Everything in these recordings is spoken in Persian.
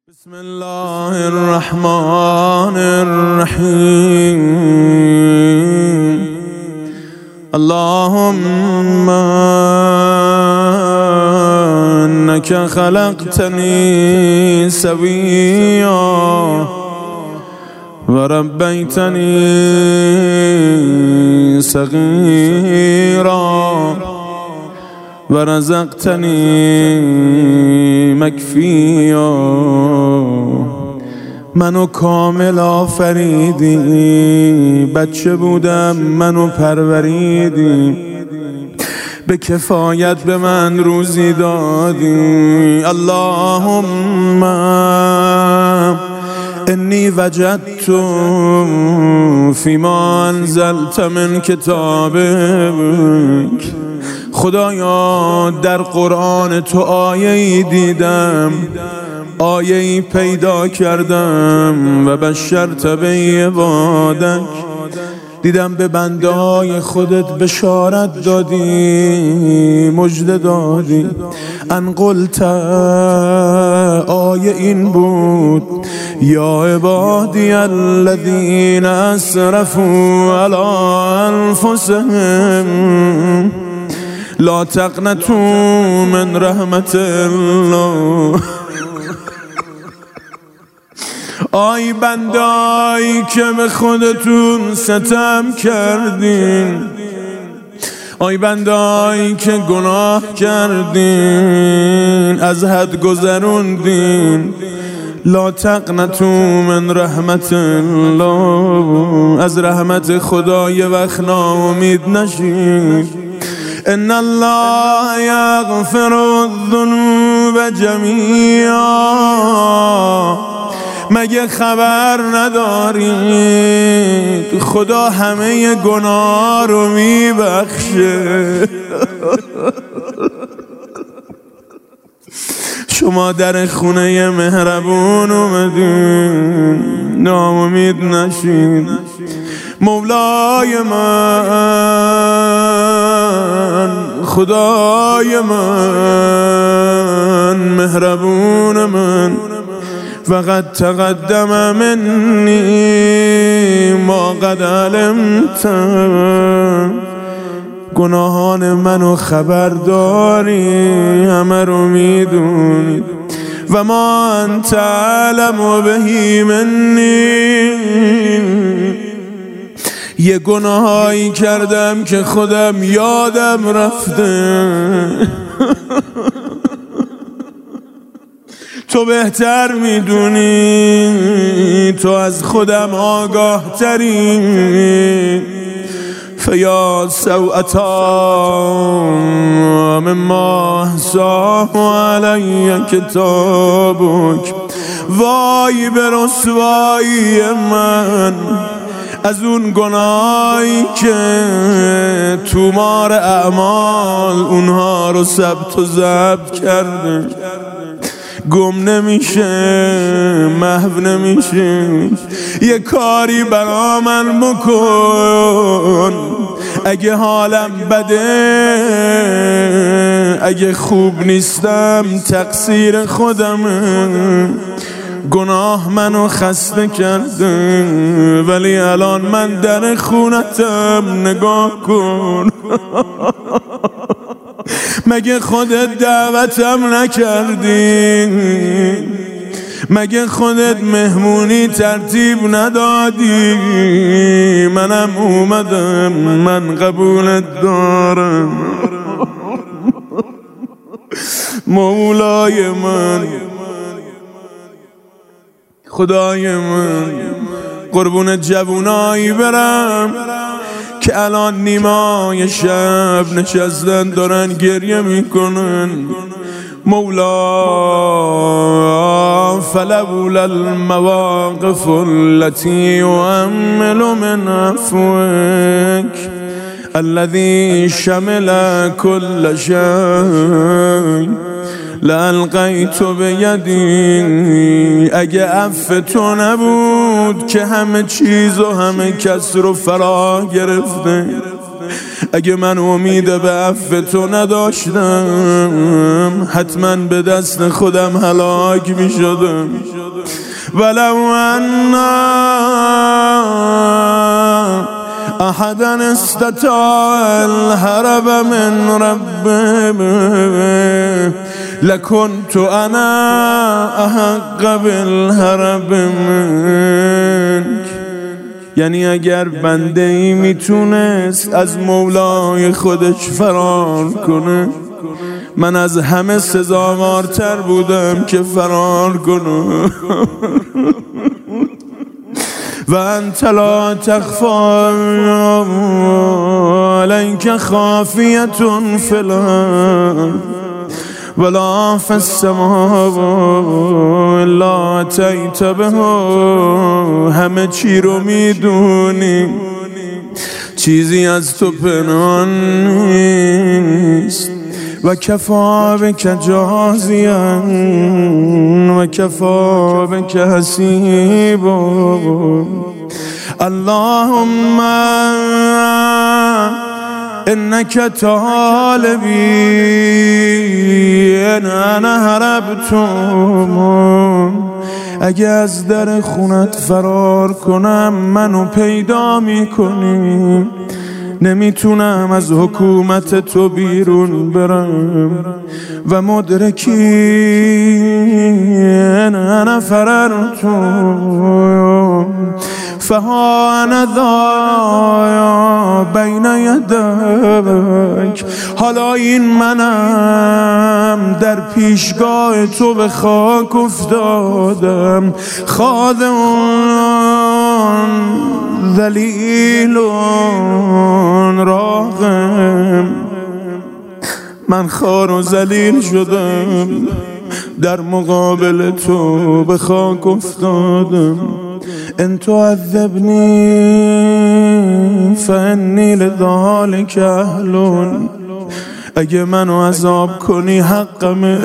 بسم الله الرحمن الرحيم. اللهم انك خلقتني سويا وربيتني صغيرا ورزقتني مکفیا. منو کامل آفریدی، بچه بودم منو پروریدی، به کفایت به من روزی دادی. اللهم انی وجدت فیما انزلت من کتابک. خدایا در قرآن تو آیه‌ای دیدم، آیه‌ای پیدا کردم و بشرت به عبادک. دیدم به بنده های خودت بشارت دادی، مژده دادی. ان قلت، آیه این بود: یا عبادی الذین اسرفوا علی انفسهم لا تقنطوا من رحمت الله. آی بندایی که به خودتون ستم کردین، آی بندایی که گناه کردین، از حد گذروندین، لا تقنطوا من رحمت الله، از رحمت خدا یه وقت ناامید نشید. ان الله یغفر الذنوب جمیعا. مگه خبر ندارید خدا همه گناه رو میبخشه؟ شما در خونه مهربون اومدین، ناامید نشید. مولای من، خدای من، مهربون من، فقط تقدم منی ما قد علمت. گناهان منو خبر داری، همه رو میدونی. و ما انت اعلم بهی منی. یه گناهایی کردم که خودم یادم رفته، تو بهتر میدونی، تو از خودم آگاه تری. فیا سوءتا مما احصاه علی کتابک. وای به رسوایی من از اون گناهی که تومار اعمال اونها رو ثبت و ضبط کرده. گم نمیشه، محو نمیشه. یه کاری برا من بکن، اگه حالم بده، اگه خوب نیستم تقصیر خودمه. گناه منو خسته کرده، ولی الان من در خونتم، نگاه کن. مگه خودت دعوتم نکردی؟ مگه خودت مهمونی ترتیب ندادی؟ منم اومدم، من قبولت دارم. مولای من، خدای من، قربون جوونایی برم که الان نیمای شب نشستن دارن گریه میکنن. مولا فلولا المواقف التي يؤمل من عفوك الذي شمل كل شيء لالقیت بیدی. اگه عفو تو نبود که همه چیز و همه کس رو فرا گرفته. اگه من امید به عفو تو نداشتم حتما به دست خودم هلاک می شدم. ولو انا احدا استطاع الهرب من ربه لکنت انا احق بالهرب منک. یعنی اگر بنده ای میتونست از مولای خودش فرار کنه، من از همه سزاوارتر بودم که فرار کنه. و انت لا تخفى عليك خافية في الأرض ولا في السماء الا اتيت به. همه چی رو میدونی، چیزی از تو پنهان نیست. و کفا بک جازیا و کفا بک حسیبا. اللهم انك طالبي انا هربتم. اگه از در خونت فرار کنم منو پیدا میکنی، نمیتونم از حکومت تو بیرون برم. و مدرکی انا فررتم فها انا ذا بین یدک. حالا این منم در پیشگاه تو به خاک افتادم. خاضعون ذلیل راغم. من خوار و ذلیل شدم، در مقابل تو به خاک افتادم. ان تعذبنی فانی لذلک اهل. اگه منو عذاب کنی حقمه.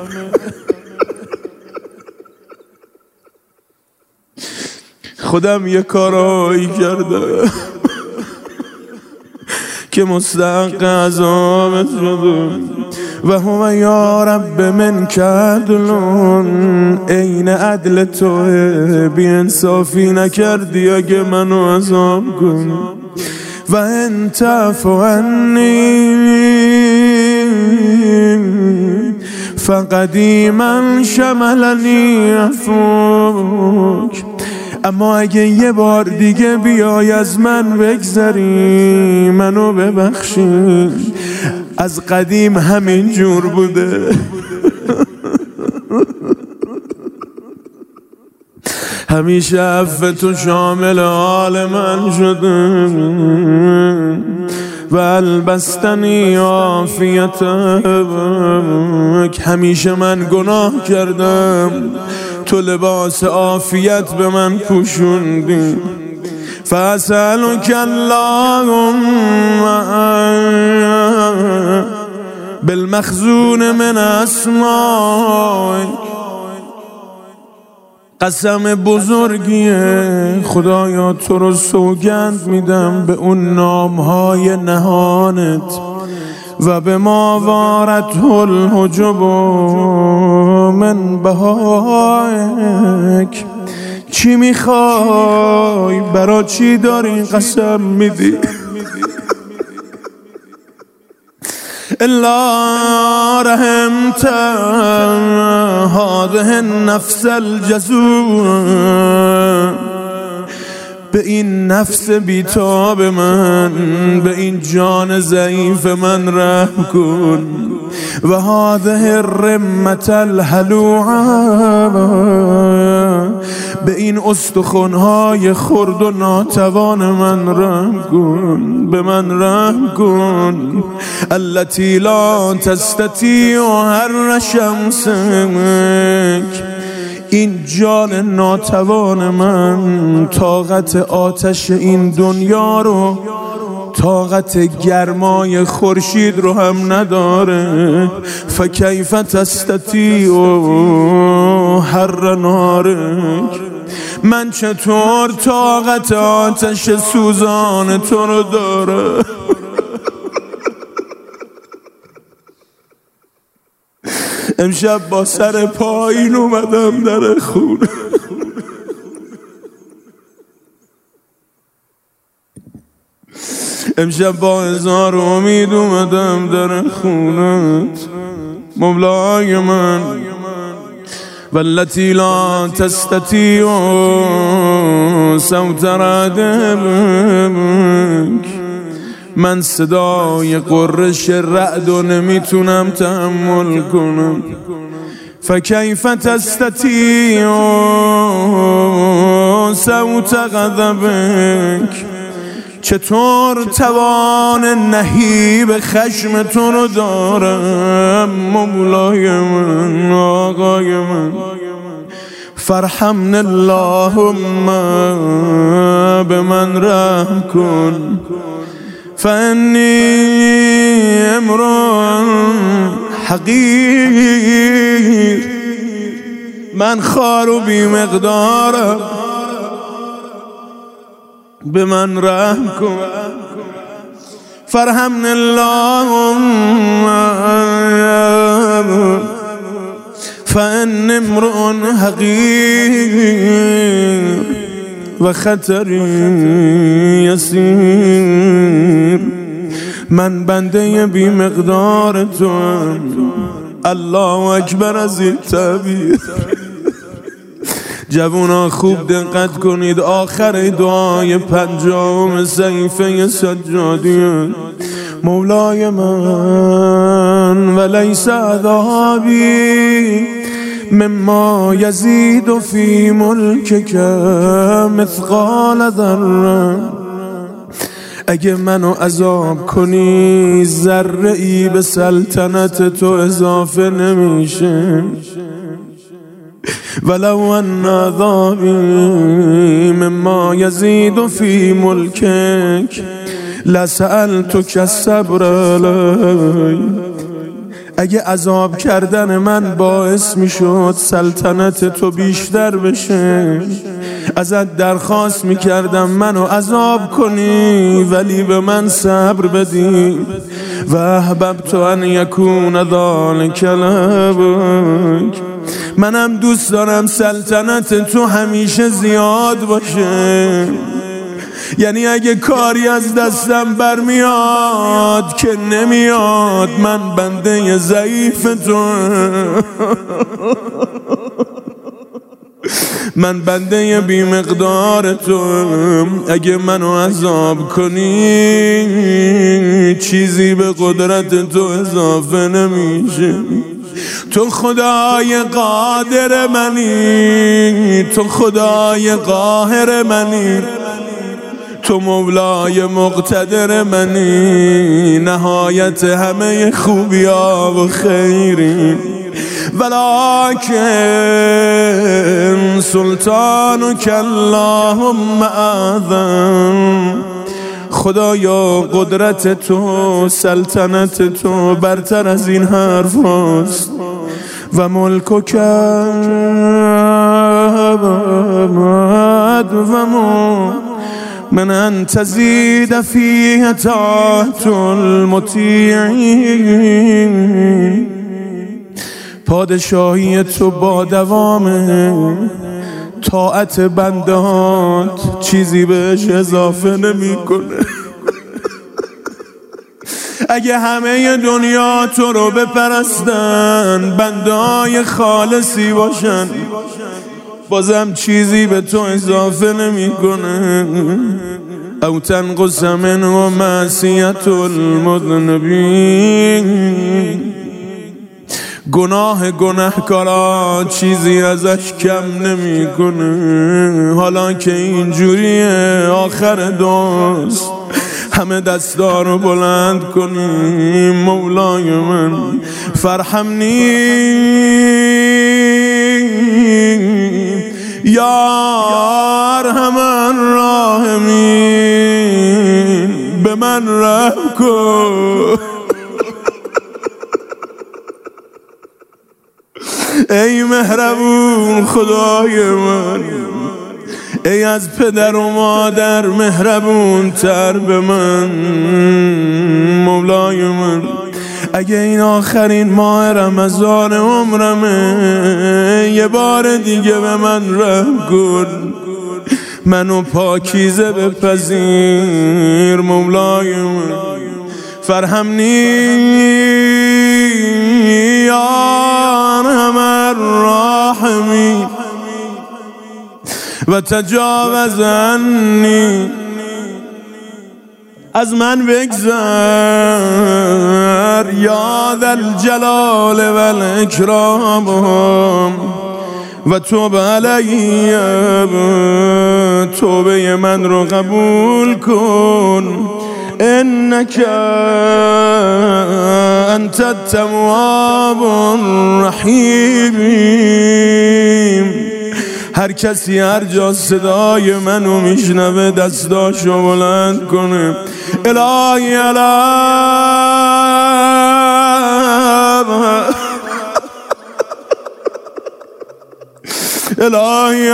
خودم یه کارایی کرده که مستحق عذابت شدم. و هو یا رب منک عدل. عین عدل توه، بی انصافی نکردی اگه منو عذاب کنی. و ان تعفو عنی فقدیما شملنی عفوک. اما اگه یه بار دیگه بیای از من بگذری، منو ببخشی. از قدیم همین جور بوده. همیشه عفو تو شامل حال من شده. و البستنی عافیتک. همیشه من گناه کردم، تو لباس عافیت به من پوشوندی. فاسألک اللهم بالمخزون من اسمائک. قسم بزرگیه خدایا، تو رو سوگند میدم به اون نامهای نهانت و به ما وارته الحجب من بهائک. چی میخوای؟ برا چی داری قسم میدی؟ الا رحمت هذه النفس الجزور. به این نفس بیتاب من، به این جان ضعیف من رحم کن. و هذه الرمة الحلوعة. به این استخوان‌های خرد و ناتوان من رحم کن، به من رحم کن. التي لا تستطيع حر شمسك. این جان ناتوان من طاقت آتش این دنیا رو، طاقت گرمای خورشید رو هم نداره. فکیف تستطیع حر نارک. من چطور طاقت آتش سوزان تو رو داره؟ امشب با سر پایین اومدم در خونه. امشب با هزار امید اومدم در خونت مولای من. والتي لا تستطيع صوت ردمك، من صدای قرش رعد و نمیتونم تحمل کنم. فكيف تستطيع صوت غضبك، چطور توان نهیب خشم تو رو دارم مولای من آقای من. فرحمن اللهم به من رحم کن، فانی امرؤ حقیر، من خوار و بی مقدارم، به من رحم کن. فرحمن اللهم فان امرؤ حقیر و خطری یسیر، من بنده بی مقدار تو. الله اکبر از این تعبیر. جوونا خوب دقت کنید، آخر دعای 50 صحیفه سجادیه. مولای من ولیس عذابی مما یزید فی ملکک مثقال ذره، اگه منو عذاب کنی ذره ای به سلطنت تو اضافه نمیشه. ولو ان عذابی مما یزید فی ملکک لسألتک الصبر علی، اگه عذاب کردن من باعث میشد سلطنت تو بیشتر بشه ازت درخواست میکردم منو عذاب کنی ولی به من صبر بدی. و احببت ان یکون ذلک لک، منم دوست دارم سلطنت تو همیشه زیاد باشه. یعنی اگه کاری از دستم برمیاد که نمیاد، من بنده ضعیف تو، من بنده بی مقدار تو، اگه منو عذاب کنی چیزی به قدرت تو اضافه نمیشه. تو خدای قادر منی، تو خدای قاهر منی، تو مولای مقتدر منی، نهایت همه خوبیا و خیری. ولکن سلطانک اللهم اعظم، خدایا قدرت تو، سلطنت تو برتر از این حرف هست. و ملکک ادوم من ان تزید فیه طاعت المطیعین، پادشاهی تو با دوامه، طاعت بندهات چیزی بهش اضافه نمیکنه. اگه همه دنیا تو رو بپرستن، بنده‌های خالصی باشن، بازم چیزی به تو اضافه نمیکنه. او تنقص منه معصیت المذنبین، گناه گناهکارا چیزی ازش کم نمیکنه. حالا که اینجوریه آخر دوست همه دستا رو بلند کنیم. مولای من فرحمنی یا ارحم الراحمین، به من رحم کن. ای مهربون خدای من، ای از پدر و مادر مهربون تر به من. مولای من اگه این آخرین ماه رمضان عمرمه یه بار دیگه به من رحم کن، منو پاکیزه بپذیر مولای من. فرحمنی یا ارحم الراحمین و تجاوز عنی، از من بگذر یا ذا الجلال و الاکرام و توب علی، توبه من رو قبول کن، انک انت التواب الرحیم. هر کسی هر جا صدای منو میشنوه دستاشو بلند کنه. الهی الهی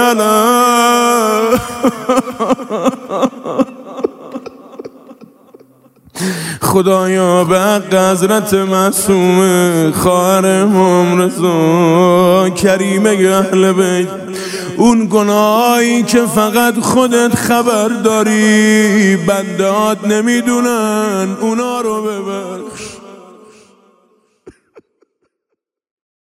خدایا به حق حضرت معصومه خواهر امام رضا کریمه اهل بیت، اون گناهایی که فقط خودت خبر داری بندهات نمیدونن اونا رو ببخش.